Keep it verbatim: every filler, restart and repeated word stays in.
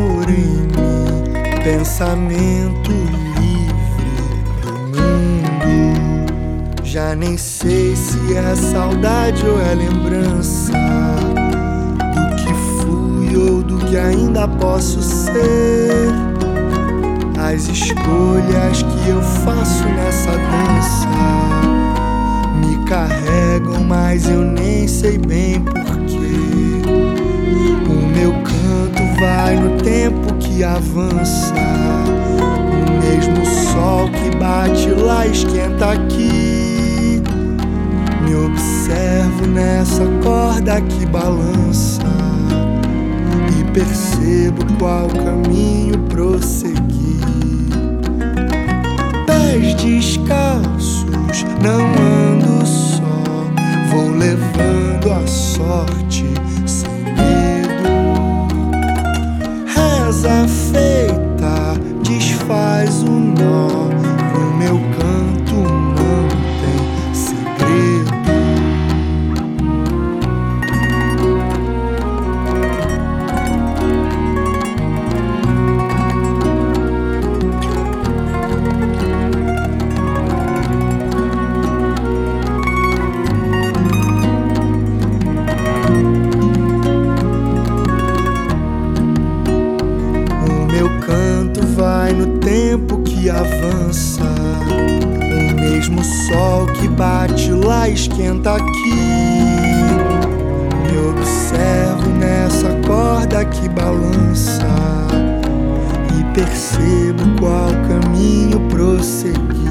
amor em mim, pensamento livre do mundo. Já nem sei se é saudade ou é lembrança do que fui ou do que ainda posso ser. As escolhas que eu faço nessa dança me carregam, mas eu nem sei bem porquê. O meu canto vai no tempo que avança, o mesmo sol que bate lá esquenta aqui. Me observo nessa corda que balança e percebo qual caminho prosseguir. Pés descalços, não ando só, vou levando a sorte sem medo. Reza feita desfaz o nó, no meu canto não tem segredo. Vai no tempo que avança, o mesmo sol que bate lá esquenta aqui. Me observo nessa corda que balança e percebo qual caminho prosseguir.